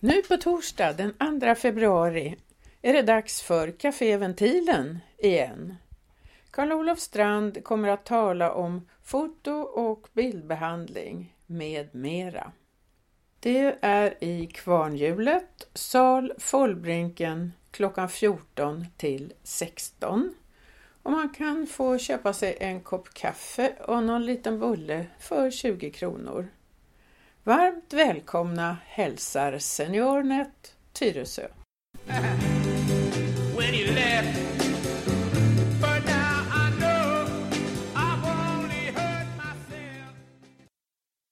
Nu på torsdag den 2 februari är det dags för Café Ventilen igen. Carl-Olof Strand kommer att tala om foto- och bildbehandling med mera. Det är i Kvarnhjulet, sal Follbrinken klockan 14 till 16. Och man kan få köpa sig en kopp kaffe och någon liten bulle för 20 kronor. Varmt välkomna hälsar SeniorNet Tyresö. When you left